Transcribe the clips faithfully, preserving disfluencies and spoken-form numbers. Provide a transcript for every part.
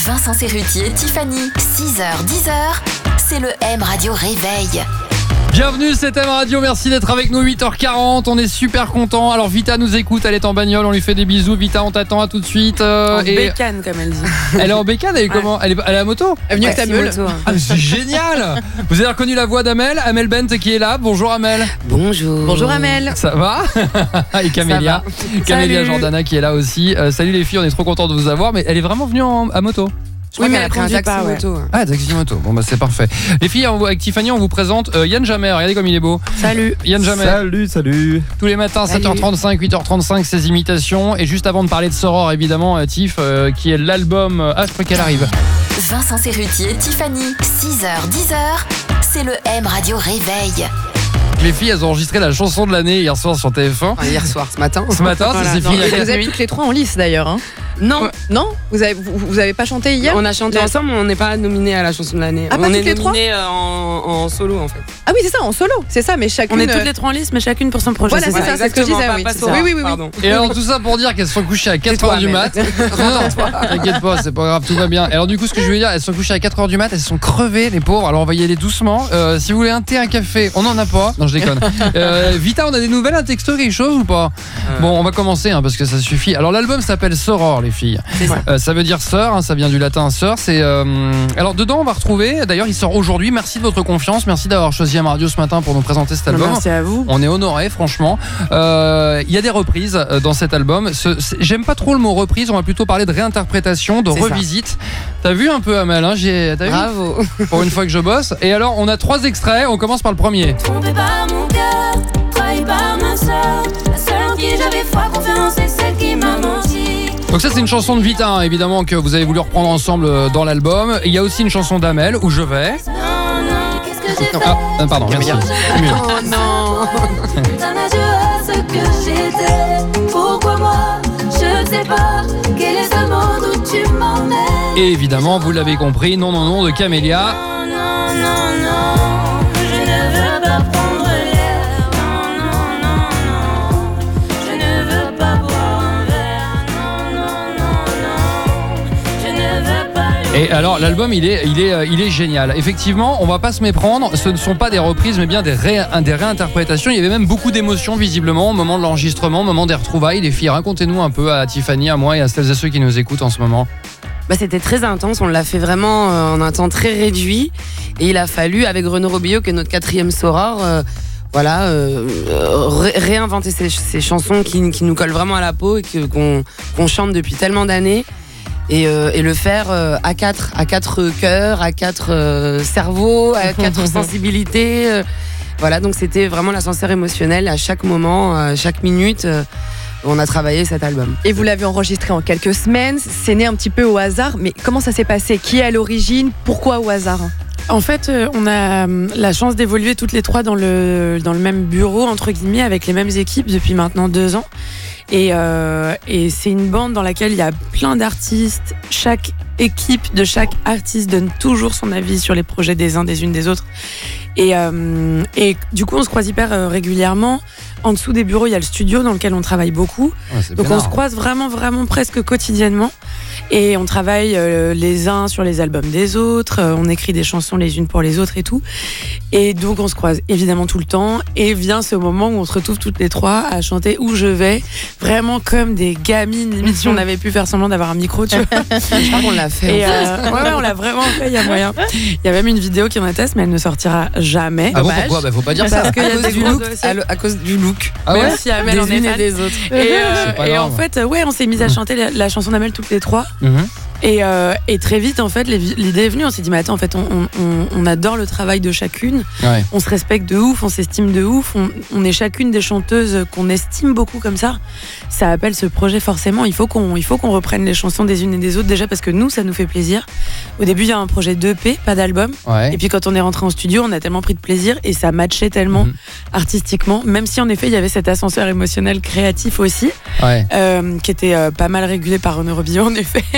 Vincent Cerrutier, Tiffany, six heures dix heures, c'est le M Radio Réveil. Bienvenue, c'est M Radio, merci d'être avec nous, huit heures quarante, on est super contents. Alors Vita nous écoute, elle est en bagnole, on lui fait des bisous. Vita, on t'attend, à tout de suite. Euh, en et... bécane, comme elle dit. Elle est en bécane, elle est comment ouais. elle, est, elle est à moto. Elle est venue avec ta meule. Ah, c'est génial. Vous avez reconnu la voix d'Amel, Amel Bent qui est là. Bonjour Amel. Bonjour. Bonjour Amel. Ça va? Et Camélia, Camélia Jordana qui est là aussi. Euh, salut les filles, on est trop contents de vous avoir, mais elle est vraiment venue en, à moto. Je oui, mais elle a pris un taxi pas, ouais. moto. Ah, taxi moto. Bon, bah, c'est parfait. Les filles, on, avec Tiffany, on vous présente euh, Yann Jammer. Regardez comme il est beau. Salut. Yann Jammer. Salut, salut. Tous les matins, salut. sept heures trente-cinq, huit heures trente-cinq, ses imitations. Et juste avant de parler de Soror, évidemment, euh, Tiff, euh, qui est l'album. Euh, ah, je crois qu'elle arrive. Vincent Cerrutier, Tiffany, six heures dix heures, c'est le M Radio Réveil. Les filles, elles ont enregistré la chanson de l'année hier soir sur T F un. Ah, hier soir, ce matin. Ce matin, voilà, ça s'est fini. Vous avez toutes les trois en lice d'ailleurs. Hein. Non. Ouais. Non vous avez, vous, vous avez pas chanté hier? On a chanté ensemble, mais on n'est pas nominés à la chanson de l'année. Ah, on pas est toutes les nominés en, en solo en fait. Ah oui, c'est ça, en solo. C'est ça, mais chacune. On est toutes les trois en lice, mais chacune pour son projet. Voilà, c'est, c'est ça, ça c'est ce que je disais. Oui, pas c'est ça. oui, oui, oui, oui. Et alors tout ça pour dire qu'elles se sont couchées à quatre heures du mat. T'inquiète pas, c'est pas grave, tout va bien. Et alors du coup, ce que je veux dire, elles se sont couchées à quatre heures du mat, elles se sont crevées les pauvres. Alors on va y aller doucement. Euh, si vous voulez un thé, un café, on en a pas. Non, je déconne. Euh, Vita, on a des nouvelles, un texto, quelque chose ou pas? euh... Bon, on va commencer hein, parce que ça suffit. Alors l'album s'appelle Soror, les filles. C'est ça. Euh, ça veut dire sœur, hein, ça vient du latin sœur. C'est euh... alors dedans on va retrouver. D'ailleurs, il sort aujourd'hui. Merci de votre confiance, merci d'avoir choisi M Radio ce matin pour nous présenter cet album. Merci à vous. On est honorés, franchement. Il euh, y a des reprises dans cet album. Ce, j'aime pas trop le mot reprise. On va plutôt parler de réinterprétation, de c'est revisite. Ça. T'as vu un peu Amel hein, j'ai, t'as Bravo. Vu pour une fois que je bosse. Et alors, on a trois extraits. On commence par le premier. Trompé par mon cœur, trahi par ma sœur, la seule en qui j'avais foi, confiance, c'est celle qui m'a menti. Donc ça c'est une chanson de Vita hein, évidemment que vous avez voulu reprendre ensemble dans l'album. Il y a aussi une chanson d'Amel où je vais. Non, non, qu'est-ce que j'ai fait? Ah, pardon, merci. Oh non. D'un adieu à ce que j'étais. Pourquoi moi? Je ne sais pas. Quel est ce monde où tu m'emmènes? Et évidemment, vous l'avez compris, non non non de Camélia. Non, non, non, non, je ne veux pas prendre l'air. Non, non, non, non, je ne veux pas boire un verre. Non, non, non, non, je ne veux pas. Et alors l'album il est, il est, il est génial. Effectivement, on va pas se méprendre. Ce ne sont pas des reprises, mais bien des, ré, des réinterprétations. Il y avait même beaucoup d'émotions visiblement au moment de l'enregistrement, au moment des retrouvailles. Les filles, racontez-nous un peu à Tiffany, à moi et à celles et ceux qui nous écoutent en ce moment. Bah, c'était très intense, on l'a fait vraiment euh, en un temps très réduit. Et il a fallu, avec Renaud Robillot, qui est notre quatrième Soror, euh, voilà, euh, ré- réinventer ces, ces chansons qui, qui nous collent vraiment à la peau et que, qu'on, qu'on chante depuis tellement d'années. Et, euh, et le faire euh, à quatre, à quatre cœurs, à quatre euh, cerveaux, à quatre sensibilités. Euh, voilà, donc c'était vraiment l'ascenseur émotionnel à chaque moment, à chaque minute. Euh, on a travaillé cet album. Et vous l'avez enregistré en quelques semaines. C'est né un petit peu au hasard. Mais comment ça s'est passé? Qui est à l'origine? Pourquoi au hasard? En fait, euh, on a euh, la chance d'évoluer toutes les trois dans le, dans le même bureau, entre guillemets, avec les mêmes équipes depuis maintenant deux ans. Et, euh, et c'est une bande dans laquelle il y a plein d'artistes. Chaque équipe de chaque artiste donne toujours son avis sur les projets des uns, des unes, des autres. Et, euh, et du coup, on se croise hyper euh, régulièrement. En dessous des bureaux, il y a le studio dans lequel on travaille beaucoup. Ouais, donc pénard. on se croise vraiment, vraiment presque quotidiennement. Et on travaille euh, les uns sur les albums des autres. Euh, on écrit des chansons les unes pour les autres et tout. Et donc on se croise évidemment tout le temps. Et vient ce moment où on se retrouve toutes les trois à chanter Où je vais. Vraiment comme des gamines. Limite si on avait pu faire semblant d'avoir un micro, tu vois. Je crois qu'on l'a fait. Et euh, ouais, ouais, on l'a vraiment fait, il y a moyen. Il y a même une vidéo qui est en test, mais elle ne sortira jamais. Ah bon, pourquoi? Bah faut pas dire ça. Parce qu'il y a à, cause des du gros look, dossiers. à, le- à cause du look. Ah ouais? Même si Amel en Des est unes et fan. des autres. Et, euh, C'est pas et grave. en fait, ouais, on s'est mis à chanter la, la chanson d'Amel toutes les trois. Mm-hmm. Et, euh, et très vite, en fait, les- l'idée est venue. On s'est dit, mais attends, en fait, on, on, on- on adore le travail de chacune. Ouais. On se respecte de ouf, on s'estime de ouf. On, on est chacune des chanteuses qu'on estime beaucoup comme ça. Ça appelle ce projet forcément. Il faut qu'on, il faut qu'on reprenne les chansons des unes et des autres déjà parce que nous, ça nous fait plaisir. Au début, il y a un projet d'E P, pas d'album. Ouais. Et puis quand on est rentré en studio, on a tellement pris de plaisir et ça matchait tellement Mhm. artistiquement. Même si en effet, il y avait cet ascenseur émotionnel créatif aussi, Ouais. euh, qui était euh, pas mal régulé par Renaud Robillot en effet.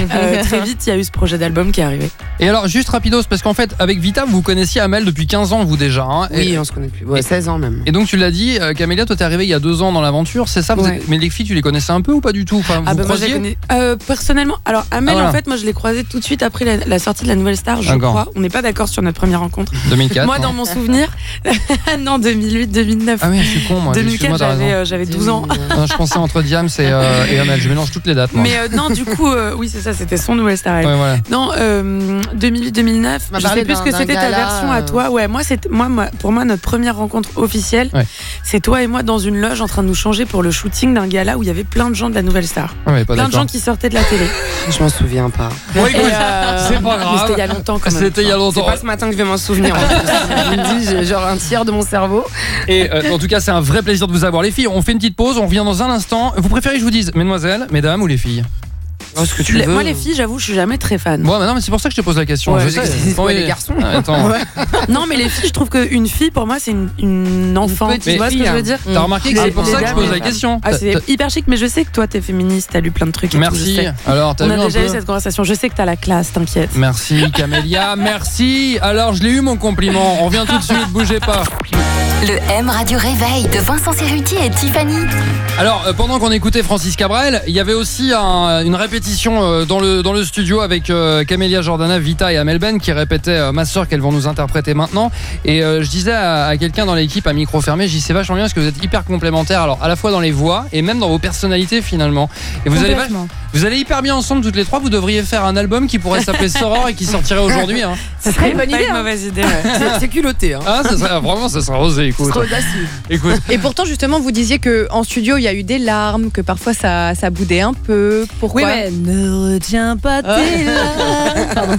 euh, très vite, il y a eu ce projet d'album qui est arrivé. Et alors, juste rapidos, parce qu'en fait, avec Vita, vous connaissiez Amel depuis quinze ans, vous déjà. Hein, Oui, et, on se connaît plus. Ouais, seize ans même. et donc, tu l'as dit, euh, Camélia, toi, t'es arrivée il y a deux ans dans l'aventure, c'est ça vous Ouais. êtes- Mais les filles, tu les connaissais un peu ou pas du tout enfin, vous Ah bah moi, je croisiez la connais. Euh, personnellement, alors Amel, Ah, voilà. en fait, moi je l'ai croisée tout de suite après la, la sortie de la Nouvelle Star, je D'accord. crois. On n'est pas d'accord sur notre première rencontre. deux mille quatre moi, non dans mon souvenir, non, deux mille huit deux mille neuf. Ah oui, je suis con, moi. deux mille excuse-moi, quatre, t'as j'avais raison. euh, j'avais douze ans. Non, je pensais entre Diams et, euh, et Amel, je mélange toutes les dates. Moi. Mais euh, non, du coup, euh, oui, c'est ça, c'était son Nouvelle Star. elle. Ouais, voilà. Non, euh, deux mille huit deux mille neuf, Tu m'as je parlé sais plus ce d'un- que d'un c'était ta gala, version à euh. toi. Ouais, moi, c'est moi, moi, pour moi, notre première rencontre officielle, Ouais. c'est toi et moi dans une loge en train de nous changer pour le shooting d'un gala où il y avait plein de gens de la Nouvelle Star. Ouais, mais pas Plein de d'accord. gens qui sortaient de la télé. Je m'en souviens pas. Bon, écoute, Et, euh, c'est pas mais grave. C'était il y a longtemps quand même. C'était il y a C'est longtemps. pas ce matin que je vais m'en souvenir. en plus. Je vous le dis, j'ai genre un tiers de mon cerveau. Et euh, en tout cas, c'est un vrai plaisir de vous avoir. Les filles, on fait une petite pause, on revient dans un instant. Vous préférez que je vous dise, mesdemoiselles, mesdames ou les filles? Oh, ce que tu Les- veux. Moi, les filles, j'avoue, je suis jamais très fan. Bon, bah non, mais c'est pour ça que je te pose la question. Ouais, je c'est- sais. c'est- Bon, ouais, oui. les garçons. Ah, Attends. Non, mais les filles, je trouve qu'une fille, pour moi, c'est une, une enfant. petite Tu vois ce que fille, je veux hein. dire T'as remarqué que c'est Les- pour les ça que je dames, pose les la femmes. question? Ah, T'as- c'est t'as- hyper chic, mais je sais que toi, t'es féministe, t'as lu plein de trucs. Et tout, je Merci. sais. Alors, t'as On vu a un déjà eu peu cette conversation. Je sais que t'as la classe, t'inquiète. Merci Camélia, merci. Alors, je l'ai eu mon compliment. On revient tout de suite, bougez pas. Le M Radio Réveil de Vincent Cerruti et Tiffany. Alors, euh, pendant qu'on écoutait Francis Cabrel, il y avait aussi un- une répétition euh, dans le dans le studio avec euh, Camélia Jordana, Vita et Amel Ben qui répétaient euh, Ma Sœur qu'elles vont nous interpréter maintenant. Et euh, je disais à, à quelqu'un dans l'équipe à micro fermé, je dis c'est vachement bien parce que vous êtes hyper complémentaires. Alors à la fois dans les voix et même dans vos personnalités finalement. Et vous allez Complètement. vous allez hyper bien ensemble toutes les trois. Vous devriez faire un album qui pourrait s'appeler Soror et qui sortirait aujourd'hui. Hein. Ça serait une bonne pas idée, une hein. mauvaise idée. ouais. C'est- C'est culotté. Hein. Ah, ça serait vraiment ça serait osé. Écoute, Trop audacieux. écoute. Et pourtant, justement, vous disiez que en studio, il y a eu des larmes, que parfois ça, ça boudait un peu. Pourquoi? ne retiens pas tes larmes.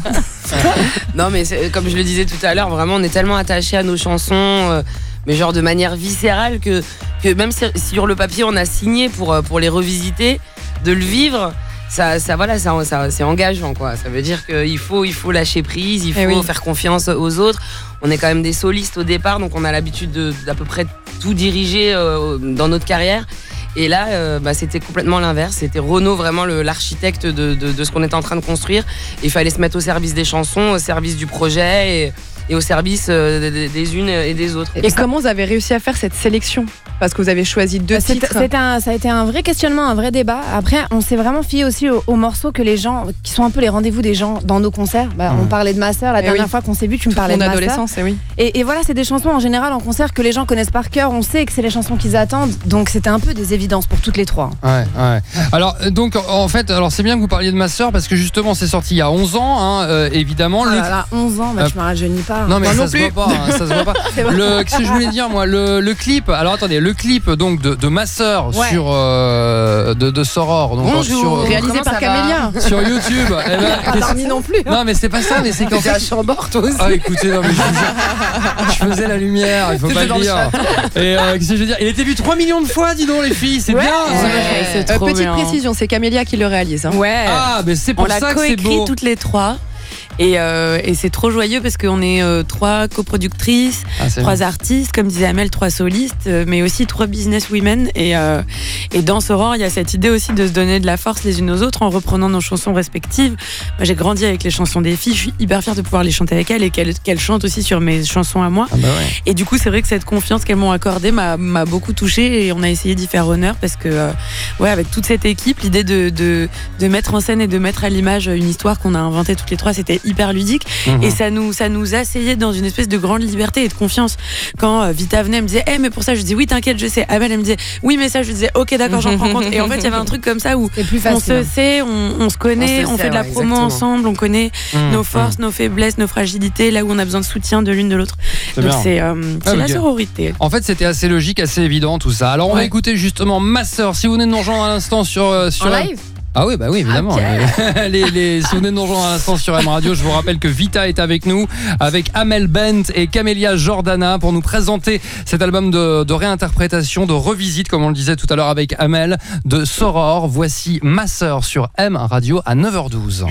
Non, mais c'est- comme je le disais tout à l'heure, vraiment, on est tellement attachés à nos chansons, euh, mais genre de manière viscérale que, que même si sur le papier on a signé pour, euh, pour les revisiter, de le vivre. Ça, ça, voilà, ça, ça- c'est engageant, quoi. Ça veut dire qu'il faut, il faut lâcher prise, il faut Eh oui. faire confiance aux autres. On est quand même des solistes au départ, donc on a l'habitude de- d'à peu près tout diriger euh, dans notre carrière. Et là, euh, bah, c'était complètement l'inverse. C'était Renaud, vraiment le- l'architecte de, de, de ce qu'on était en train de construire. Il fallait se mettre au service des chansons, au service du projet et, et au service euh, des, des unes et des autres. Et comment vous avez réussi à faire cette sélection? Parce que vous avez choisi deux C'est- titres. c'est un- ça a été un vrai questionnement, un vrai débat. Après, on s'est vraiment fié aussi aux, aux morceaux que les gens, qui sont un peu les rendez-vous des gens dans nos concerts. Bah, Mmh. On parlait de Ma Sœur la Eh dernière oui. fois qu'on s'est vu, tu me Toute parlais mon de Ma Sœur. adolescence, eh oui. Et, et voilà, c'est des chansons en général en concert que les gens connaissent par cœur. On sait que c'est les chansons qu'ils attendent, donc c'était un peu des évidences pour toutes les trois. Ouais, ouais. Alors, euh, donc, en fait, alors c'est bien que vous parliez de Ma Sœur parce que justement, c'est sorti il y a onze ans, hein, euh, évidemment. Oh Le- là là, onze ans, bah, Euh, tu me rajeunis pas. Non mais Moi ça non se plus. voit pas, hein, ça se voit pas. C'est vrai. Le, qu'est-ce que je voulais dire moi, le, le clip. Alors attendez, le clip donc de, de Ma Sœur Ouais. sur euh, de, de Soror, donc Bonjour. sur, euh, Réalisé Comment par ça Camélia. sur YouTube. Eh ben, Pas dormi non plus. non mais c'est pas ça, mais c'est qu'en T'es à fait. Chambord, toi aussi. Ah écoutez, non mais je, vous- je faisais la lumière, il faut T'étais pas dans le le dire. Et euh, qu'est-ce que je veux dire, il était vu trois millions de fois, dis donc les filles, c'est Ouais. bien. ça. Ouais. C'est Euh, trop petite bien. précision, c'est Camélia qui le réalise. hein. Ouais. Ah mais c'est On pour l'a ça que c'est coécrit beau. toutes les trois. Et, euh, et c'est trop joyeux parce qu'on est euh, trois coproductrices, Ah, c'est trois bien. artistes, comme disait Amel, trois solistes, euh, mais aussi trois business women. Et, euh, et dans Soror, il y a cette idée aussi de se donner de la force les unes aux autres en reprenant nos chansons respectives. Moi, j'ai grandi avec les chansons des filles, je suis hyper fière de pouvoir les chanter avec elles et qu'elles qu'elles chantent aussi sur mes chansons à moi. Ah bah ouais. Et du coup, c'est vrai que cette confiance qu'elles m'ont accordée m'a m'a beaucoup touchée et on a essayé d'y faire honneur parce que, euh, ouais, avec toute cette équipe, l'idée de, de, de mettre en scène et de mettre à l'image une histoire qu'on a inventée toutes les trois, c'était hyper ludique. Mhm. Et ça nous, ça nous asseyait dans une espèce de grande liberté et de confiance. Quand euh, Vita venait, elle me disait, eh, mais pour ça, je dis oui, t'inquiète, je sais. Amel, elle me disait, oui, mais ça, je disais, ok, d'accord, j'en prends compte. Et en fait, il y avait un truc comme ça où C'est plus on facile. se sait, on, on se connaît, On on, se fait sait, de la ouais, promo exactement. ensemble, on connaît Mmh, nos mmh. forces, nos faiblesses, nos fragilités, là où on a besoin de soutien de l'une de l'autre. C'est Donc bien. c'est euh, c'est Ah, la ok. sororité. En fait, c'était assez logique, assez évident tout ça. Alors, on va Ouais. écouter justement Ma Sœur. Si vous venez de nous rejoindre à l'instant sur euh, sur En la- live Ah oui, bah oui, évidemment. les, les, si vous venez de nous rejoindre à l'instant sur M Radio, je vous rappelle que Vita est avec nous, avec Amel Bent et Camélia Jordana pour nous présenter cet album de, de réinterprétation, de revisite, comme on le disait tout à l'heure avec Amel, de Soror. Voici Ma Sœur sur M Radio à neuf heures douze.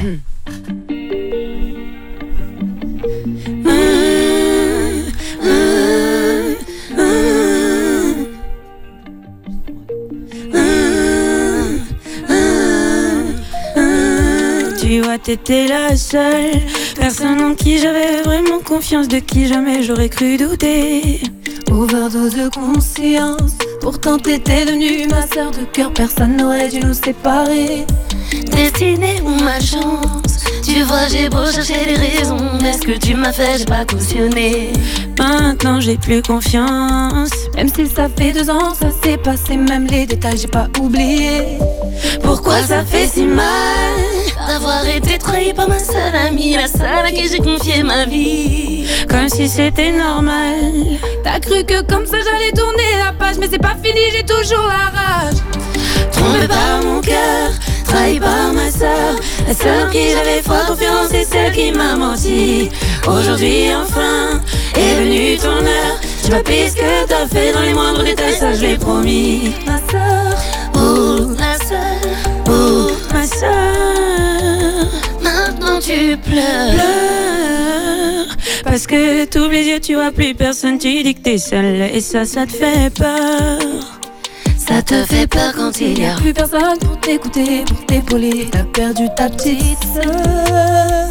Tu tu vois, t'étais la seule personne en qui j'avais vraiment confiance, de qui jamais j'aurais cru douter. Overdose de conscience, pourtant t'étais devenue ma sœur de cœur, personne n'aurait dû nous séparer. Destinée ou malchance, tu vois j'ai beau chercher des raisons, mais ce que tu m'as fait j'ai pas cautionné. Maintenant j'ai plus confiance, même si ça fait deux ans ça s'est passé, même les détails j'ai pas oublié. Pourquoi ça fait si mal d'avoir été trahi par ma seule amie, la seule à qui j'ai confié ma vie, comme si c'était normal. T'as cru que comme ça j'allais tourner la page, mais c'est pas fini, j'ai toujours la rage. Trompé par mon cœur, trahi par ma sœur, la seule en qui j'avais foi confiance, c'est celle qui m'a menti. Aujourd'hui enfin est venue ton heure, tu m'as pris ce que t'as fait dans les moindres détails, ça je l'ai promis. Ma sœur, oh ma sœur, oh ma sœur, maintenant tu pleures, pleures parce que t'ouvres les yeux, tu vois plus personne, tu dis que t'es seule, et ça, ça te fait peur. Ça te fait peur quand il y a plus personne pour t'écouter, pour t'épauler. T'as perdu ta petite sœur,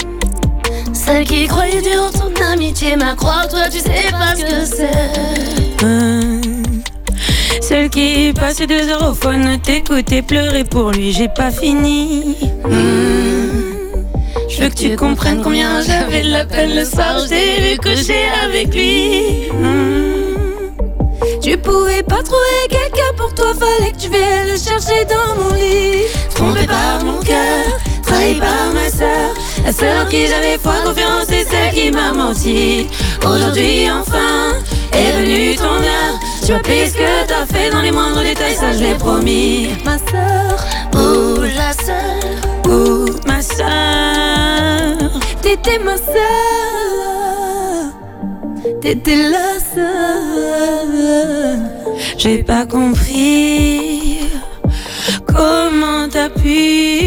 celle qui croyait dur en ton amitié, ma croix, toi tu sais pas ce que c'est. Hum. Celle qui passait deux heures au phone, t'écouter pleurer pour lui, j'ai pas fini. Hum. Je veux que tu comprennes combien j'avais de la peine le soir, j'ai vu coucher avec lui. Hum. Tu pouvais pas trouver quelqu'un pour toi, fallait que tu viennes le chercher dans mon lit. Trompé par mon cœur, trahi par ma sœur, la seule en qui j'avais foi confiance, c'est celle qui m'a menti. Aujourd'hui enfin est venue ton heure, tu as pris ce que t'as fait dans les moindres détails, ça je l'ai promis. Ma sœur, oh la sœur, oh ma sœur, t'étais ma sœur, t'étais la seule. J'ai pas compris comment t'as pu.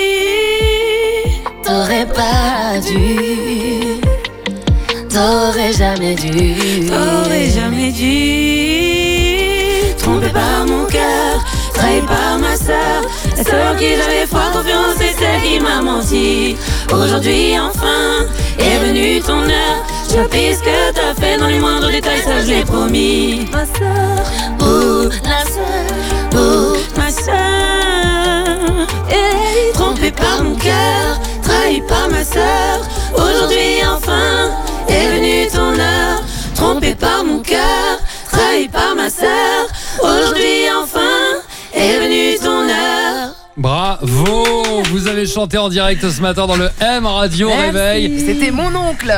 T'aurais pas dû, t'aurais jamais dû, t'aurais jamais dû. Trompé par mon cœur, trahi par ma sœur, la seule en qui j'avais foi confiance, c'est celle qui m'a menti. Aujourd'hui enfin est venue ton heure, tu as pris ce que t'as fait dans les moindres détails, ça je l'ai promis. Ma sœur, oh la sœur, oh ma sœur, hey. Trompé par mon cœur, trahi par ma sœur, aujourd'hui enfin est venue ton heure. Trompé par mon cœur, trahi par ma sœur, aujourd'hui enfin est venue ton heure. Bravo, vous avez chanté en direct ce matin dans le M Radio Merci. Réveil. C'était mon oncle.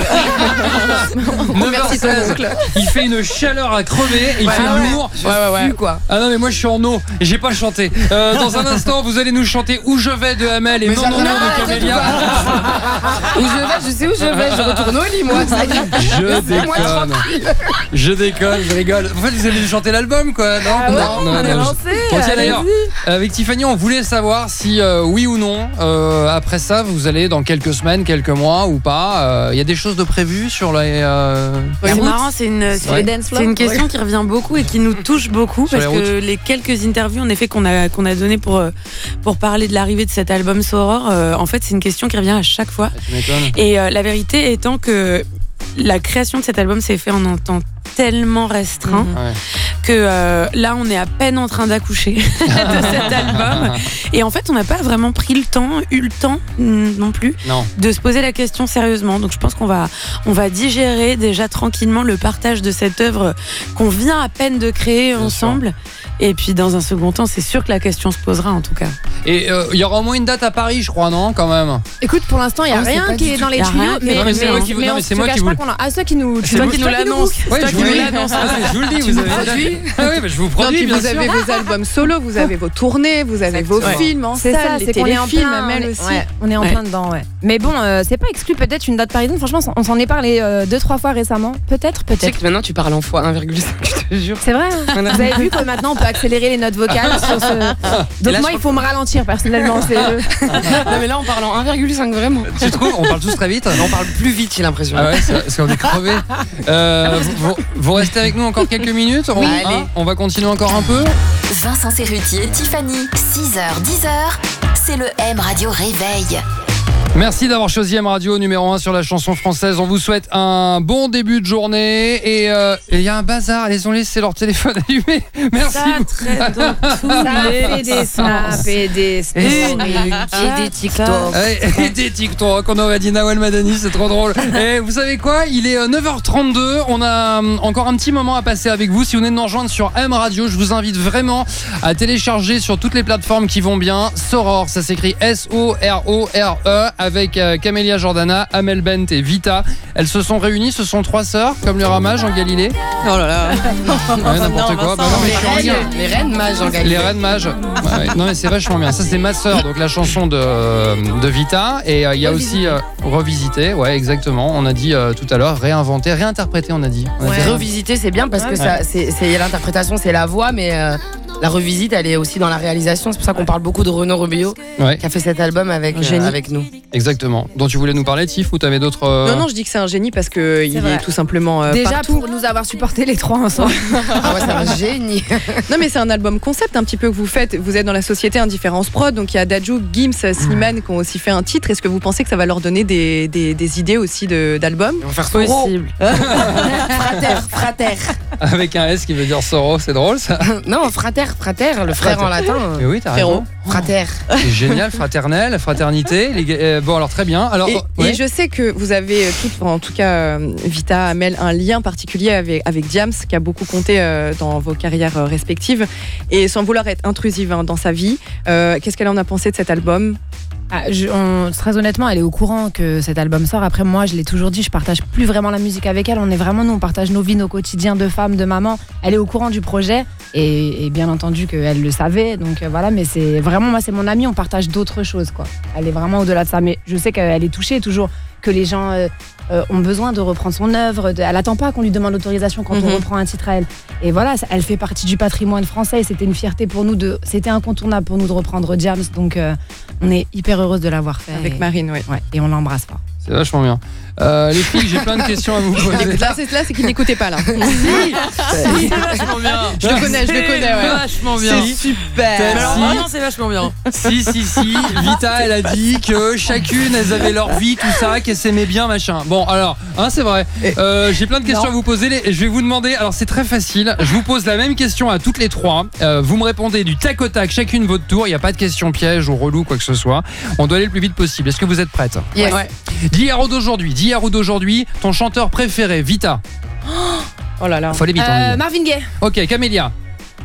neuf heures seize. Il fait une chaleur à crever, il Ouais, fait ouais. lourd. Ouais, ouais, ouais. Quoi. Ah non mais moi je suis en eau, j'ai pas chanté. Euh, dans un instant vous allez nous chanter Où je vais de Hamel et Mais Non ça- non non non, de Camélia. Où je vais, je sais où je vais, je retourne au lit moi. Ça y est. Je Laissez-moi déconne. tranquille. Je déconne, je rigole. En fait vous allez nous chanter l'album quoi, non? Ah ouais, non, on est je- lancé, Bon, tiens, d'ailleurs, allez-y. avec Tiffany on voulait savoir si euh, oui ou non, euh, après ça vous allez dans quelques semaines, quelques mois ou pas. Il euh, y a des choses de prévues sur les... Euh... C'est marrant, c'est une, Sur les dance c'est une question qui revient beaucoup et qui nous touche beaucoup Sur parce les que les quelques interviews en effet qu'on a qu'on a donné pour euh, pour parler de l'arrivée de cet album Soror, euh, en fait c'est une question qui revient à chaque fois. Tu m'étonnes. Et euh, la vérité étant que la création de cet album s'est fait en un temps tellement restreint Ouais. que euh, là on est à peine en train d'accoucher de cet album et en fait on n'a pas vraiment pris le temps, eu le temps mm, non plus Non. de se poser la question sérieusement. Donc je pense qu'on va on va digérer déjà tranquillement le partage de cette œuvre qu'on vient à peine de créer Bien ensemble. sûr. Et puis dans un second temps, c'est sûr que la question se posera en tout cas. Et il euh, y aura au moins une date à Paris, je crois, non, quand même. Écoute, pour l'instant, il n'y a Oh, c'est rien pas qui du est tout- dans les y a tuyaux. rien qui est- Mais, Non, mais c'est moi qui vous- non, on mais se c'est moi cache qui pas vous- qu'on a- Ah, ceux qui nous. C'est toi qui nous c'est l'annonce. Ouais, toi je qui vous nous le- l'annonce. Ah, mais je vous le dis, Tu vous nous avez produis. Ah oui, mais je vous Non, produis, puis bien vous sûr. avez vos albums solo, vous avez vos tournées, vous avez vos Exactement. films en C'est salle, ça, les c'est qu'on est en téléfilms, plein, Amel on est- aussi. ouais, on est en Ouais. plein dedans, ouais. Mais bon, euh, c'est pas exclu peut-être une date parisienne. Franchement, on s'en est parlé euh, deux, trois fois récemment. Peut-être, Tu sais peut-être. que maintenant tu parles en fois un virgule cinq, je te jure. C'est vrai. hein. Vous avez vu que maintenant on peut accélérer les notes vocales sur ce. Donc là, moi, je il faut me ralentir personnellement. C'est Non mais là on parle en un virgule cinq vraiment. Tu trouves, on parle tous très vite. On parle plus vite j'ai l'impression. Ah ouais, c'est parce qu'on est crevés. Euh, vous, vous- vous restez avec nous encore quelques minutes. On, Oui, Allez. Hein, on va continuer encore un peu. Vincent Cerruti et Tiffany, six heures dix heures, c'est le M Radio Réveil. Merci d'avoir choisi M Radio numéro un sur la chanson française. On vous souhaite un bon début de journée. Et il euh, y a un bazar, ils ont laissé leur téléphone allumé. Merci. Ça traite dans tous Ça les fait des sens. snaps et des stories. Et des TikTok. Et des TikTok, on aurait dit Nawel Madani, c'est trop drôle. Et vous savez quoi, il est neuf heures trente-deux, on a hum, encore un petit moment à passer avec vous. Si vous venez de nous rejoindre sur M Radio, je vous invite vraiment à télécharger sur toutes les plateformes qui vont bien Soror, ça s'écrit S O R O R E, avec euh, Camélia Jordana, Amel Bent et Vita. Elles se sont réunies, ce sont trois sœurs, comme le ramage en Galilée. Oh là là. Ouais, n'importe quoi. Bah non, mais je suis en Les lien. reines, les reines mages en Les Galilée. Reines Mages. Ouais, ouais. Non mais c'est vachement bien. Ça c'est ma sœur, donc la chanson de, de Vita. Et euh, il y a aussi euh, revisité. Ouais, exactement. On a dit euh, tout à l'heure réinventer, réinterpréter. On a dit. On a dit. Revisiter, c'est bien parce que ça, c'est, c'est l'interprétation, c'est la voix, mais euh, la revisite, elle est aussi dans la réalisation. C'est pour ça qu'on parle beaucoup de Renaud Rubio, Ouais, qui a fait cet album avec, Un génie. euh, avec nous. exactement. Dont tu voulais nous parler, Tiff, ou t'avais d'autres. euh, Non, non, je dis que c'est un génie parce que il vrai. est tout simplement euh, Déjà partout. pour nous avoir supporté les trois ensemble. Ah ouais, c'est un génie. Non, mais c'est un album concept un petit peu que vous faites. Vous êtes dans la société Indifférence Prod, donc il y a Dadju, Gims, Slimane qui ont aussi fait un titre. Est-ce que vous pensez que ça va leur donner des, des, des idées aussi de, d'albums? On va faire Soro. Possible. Frater, frater. Avec un S qui veut dire Soro, c'est drôle ça. Non, frater, frater, le frère en latin. Mais oui, t'as Frérot. raison. Frater. C'est génial, fraternel, fraternité. Les... gars- euh, bon alors très bien. Alors Et, ouais. et je sais que vous avez, euh, tout, en tout cas euh, Vita, Amel, un lien particulier avec, avec Diams qui a beaucoup compté euh, dans vos carrières euh, respectives. Et sans vouloir être intrusive hein, dans sa vie, euh, qu'est-ce qu'elle en a pensé de cet album? Ah, je- on- très honnêtement, elle est au courant que cet album sort. Après, moi, je l'ai toujours dit, je partage plus vraiment la musique avec elle. On est vraiment, nous, on partage nos vies, nos quotidiens de femmes, de maman. Elle est au courant du projet et, et bien entendu qu'elle le savait. Donc euh, voilà, mais c'est vraiment, moi, c'est mon amie, on partage d'autres choses, quoi. Elle est vraiment au-delà de ça. Mais je sais qu'elle est touchée toujours, que les gens euh, euh, ont besoin de reprendre son œuvre. De- elle attend pas qu'on lui demande l'autorisation quand Mhm. on reprend un titre à elle. Et voilà, ça- elle fait partie du patrimoine français. Et c'était une fierté pour nous, de, c'était incontournable pour nous de reprendre Diams. Donc euh, on est hyper heureuse de l'avoir fait. Avec et, Marine, oui. ouais, et on l'embrasse pas. C'est vachement bien. Euh, les filles, j'ai plein de questions à vous poser. Là, c'est, là, c'est qu'il n'écoutait pas là. C'est vachement bien. Je le connais, je le connais, ouais. Vachement bien. Si. super. Mais alors Si. vraiment, c'est vachement bien. Si, si, si. Vita, elle a dit que chacune, elles avaient leur vie, tout ça, qu'elles s'aimaient bien, machin. Bon, alors, hein, c'est vrai. Euh, j'ai plein de questions Non. à vous poser. Les- Je vais vous demander, alors c'est très facile. Je vous pose la même question à toutes les trois. Euh, vous me répondez du tac au tac, chacune votre tour. Il n'y a pas de question piège ou relou, quoi que ce soit. On doit aller le plus vite possible. Est-ce que vous êtes prêtes? Yes. Ouais. D'hier ou d'aujourd'hui, d'hier ou d'aujourd'hui, ton chanteur préféré, Vita. Oh là là. Faut aller vite. Euh, hein. Marvin Gaye. Ok, Camélia.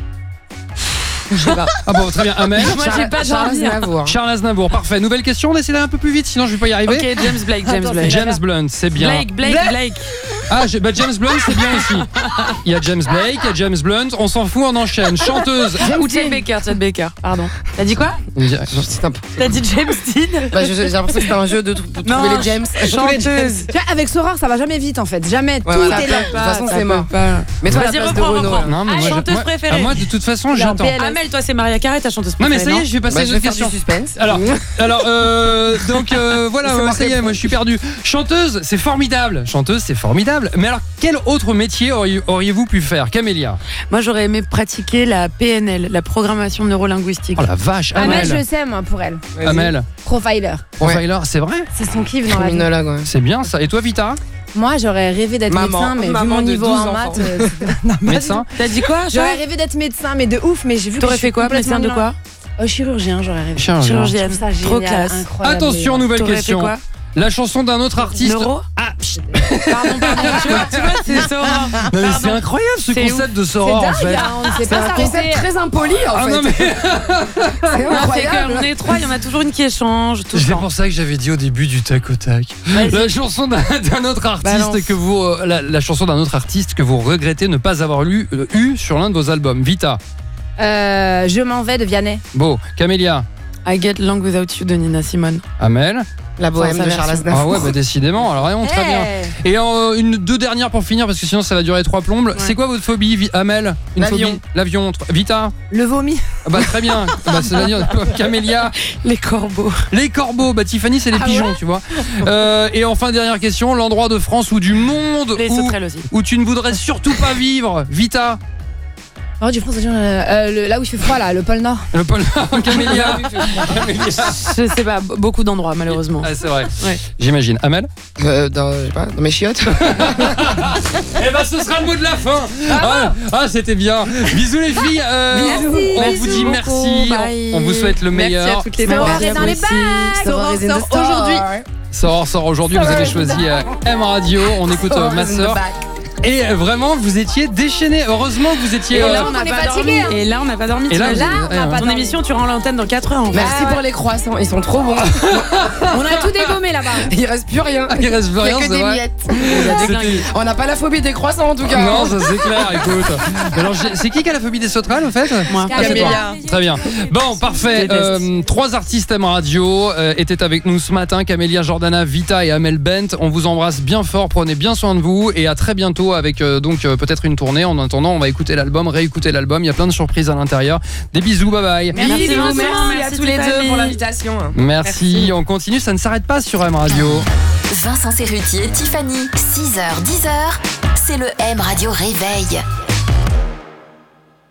Je sais pas. Ah bon, très bien. Amel. Moi, j'ai pas Charles d'envie. Aznavour. Charles Aznavour, parfait. Nouvelle question, on essaie d'aller un peu plus vite, sinon je vais pas y arriver. Ok, James Blake, James Attends, Blake. James Blunt, c'est bien. Blake, Blake, Blake. Ah, j'ai- bah James Blunt, c'est bien aussi. Il y a James Blake, il y a James Blunt, on s'en fout, on enchaîne. Chanteuse. Ou Chad Baker, Chad Baker, pardon. T'as dit quoi? C'est un peu- T'as dit James Dean? Bah, je- j'ai l'impression que c'était un jeu de, tr- de Non, trouver les James. Chanteuse. Tu vois, avec Soror, ça va jamais vite en fait. Jamais. Ouais, tout voilà. est là. De toute façon, c'est mort. Pas. Mets-toi à la Vas-y, place de reprends, Renaud. reprends. Non, mais Ah, moi, je- chanteuse moi- préférée. ah, moi, de toute façon, Il est en j'attends. P L S. Amel, toi, c'est Mariah Carey, ta chanteuse Non, préférée. mais ça y est, je vais passer Bah, à je une vais autre faire du question. suspense. Alors, alors euh, donc euh, voilà, C'est ouais, ma ça y est, réponse. moi je suis perdu. Chanteuse, c'est formidable. Chanteuse, c'est formidable. Mais alors, quel autre métier auriez- auriez-vous pu faire, Camélia? Moi, j'aurais aimé pratiquer la P N L, la programmation neurolinguistique. Oh la vache, Amel, Amel. je sais moi pour elle. Amel. Profiler. Profiler, c'est vrai? C'est son kiff dans la vie. Criminologue, ouais. C'est bien ça. Et toi, Vita? Moi, j'aurais rêvé d'être Maman. médecin, mais vu Maman mon de niveau douze en enfants. maths, euh, non, pas Médecin? T'as dit quoi? J'aurais rêvé d'être médecin, mais de ouf, mais j'ai vu que T'aurais je suis fait quoi? complètement Médecin de nulle quoi? en- Euh, chirurgien, j'aurais rêvé. Chirurgien. Chirurgienne. Je trouve ça génial, Trop classe. incroyable. Attention, Mais- nouvelle T'aurais fait question. quoi? La chanson d'un autre artiste. Neuro? Ah, pchit. Pardon, pardon. Tu vois, tu vois, c'est Sora. Non, mais c'est incroyable ce C'est concept de C'est Sora en dingue, fait. hein, on ne sait C'est pas un s'arrêter. concept très impoli en Ah fait. non mais C'est Non, c'est incroyable. qu'on est trois, il y en a toujours une qui échange tout le c'est temps. pour ça que j'avais dit au début du tac au tac. La chanson d'un d'un autre artiste Balance. que vous euh, la, la chanson d'un autre artiste que vous regrettez ne pas avoir lu euh, eu sur l'un de vos albums. Vita. Euh, je m'en vais de Vianney. Bon, Camélia, I Get Long Without You de Nina Simone. Amel. La bohème Sans sa de Charles version. Aznavour. Ah ouais, bah décidément. Alors vraiment très bien. Hey. Et euh, une deux dernières pour finir parce que sinon ça va durer trois plombes. C'est quoi votre phobie, Vi- Amel? Une L'avion. phobie? L'avion. Tr- Vita. Le vomi. Ah bah très bien. Bah, c'est-à-dire Camélia. Les corbeaux. Les corbeaux, bah Tiffany c'est les Ah pigeons, tu vois. Euh, et enfin dernière question, l'endroit de France ou du monde Les où, sauterelles aussi. où tu ne voudrais surtout pas vivre, Vita. Oh, du France, euh, euh, le- là où il fait froid, là, le pôle Nord. Le pôle Nord, Camélia. Camélia. Je sais pas, beaucoup d'endroits malheureusement. Ah, c'est vrai. Ouais. J'imagine. Amel Euh, dans, je sais pas, dans mes chiottes. Eh ben, ce sera le mot de la fin. Ah, ah, c'était bien. Bisous les filles. Euh, Bisous. On Merci vous dit beaucoup. merci. Bye. On vous souhaite le Merci meilleur. à toutes les Merci deux. à dans les vous bacs. aussi. Sora Sora is in sort the store. aujourd'hui. Sort, sort aujourd'hui. Vous avez choisi euh, M Radio. On écoute euh, ma sœur. Et euh, vraiment, vous étiez déchaînés. Heureusement que vous étiez. Et euh, là, on n'a on est pas fatigué, dormi. Et là, on n'a pas dormi. Et là, t'imagines vous- Là, on n'a ouais, pas Ton dormi. émission, tu rends l'antenne dans quatre heures. En fait. Merci Ah ouais. pour les croissants, ils sont trop bons. On a tout dégommé là-bas. Il reste plus rien. Il reste plus Il y a rien, que c'est des vrai. miettes. C'était- On n'a pas la phobie des croissants en tout cas. Non, ça c'est clair, écoute. Mais alors, j'ai- c'est qui qui a la phobie des sauterelles en fait Moi. Ah, c'est toi. Camélia. Très bien. Bon, parfait. Je déteste. Euh, trois artistes M Radio euh, étaient avec nous ce matin. Camélia, Jordana, Vita et Amel Bent. On vous embrasse bien fort. Prenez bien soin de vous et à très bientôt avec euh, donc euh, peut-être une tournée. En attendant, on va écouter l'album, réécouter l'album. Il y a plein de surprises à l'intérieur. Des bisous, bye bye. Merci, Merci, Vincent. merci, à Merci, tous les deux Tiffany. pour l'invitation. Merci. On continue. Ça ne s'arrête pas sur M Radio. Vincent Cerruti et Tiffany, six heures dix heures, c'est le M Radio Réveil.